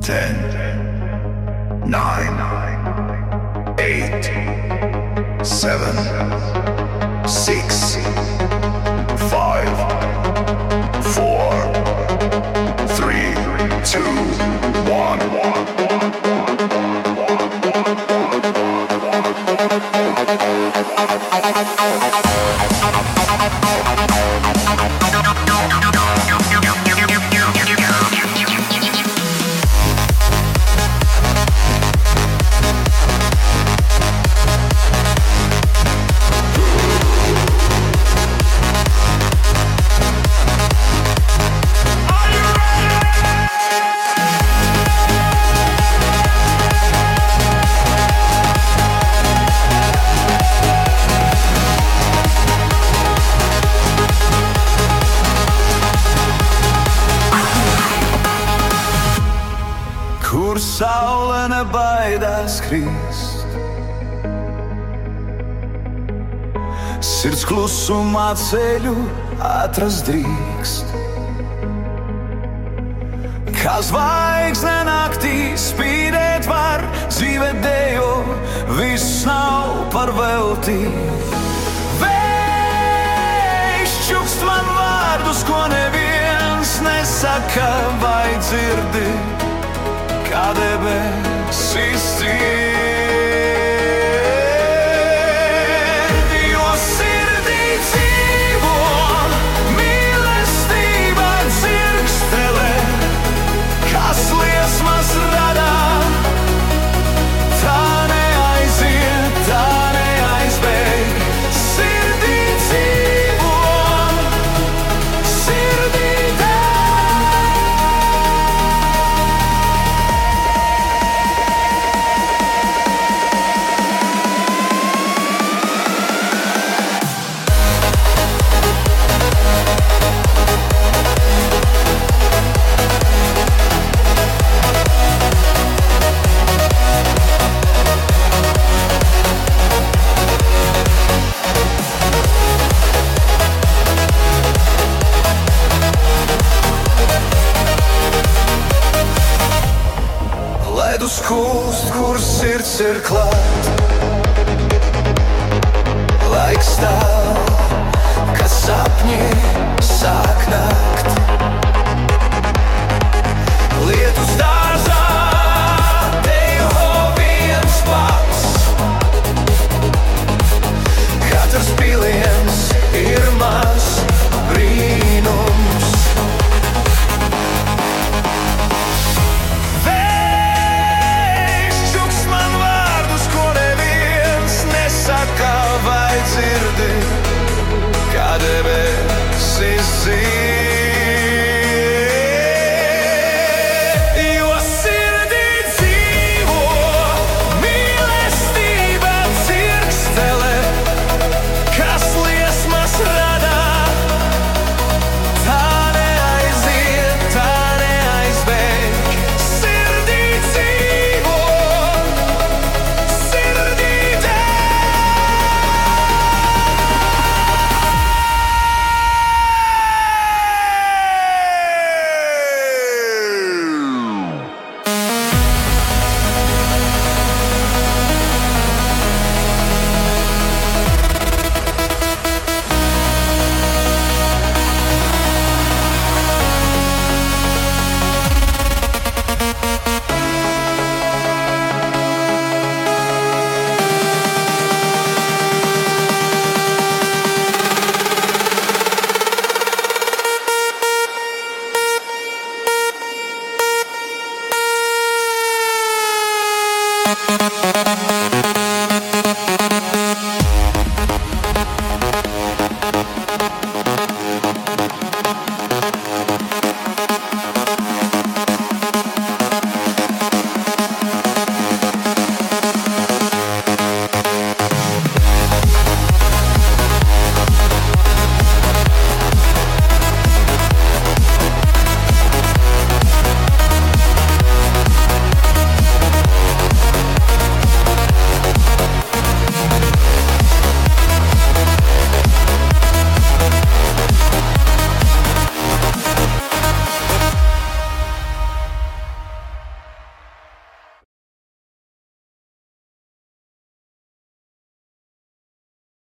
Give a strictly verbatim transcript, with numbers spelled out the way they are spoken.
ten, nine, eight, seven, six, five, four, three, two, one. Kur saule nebaidās krist, sirds klusumā ceļu atrast drīkst. Kā zvaigzne naktī spīdēt var, dzīve dejo, viss nav par velti. Vējš čukst man vārdus, ko neviens nesaka vai dzirdi. Kā debesis ciet, jo sirdī dzīvo mīlestība dzirkstele, kas liesmas rada. Tā neaiziet, tā neaizbēg. Sirdī dzīvo, sirdī ledus kūst, kur sirds ir klāt. Laiks stāv, kad sapņi sāk nākt.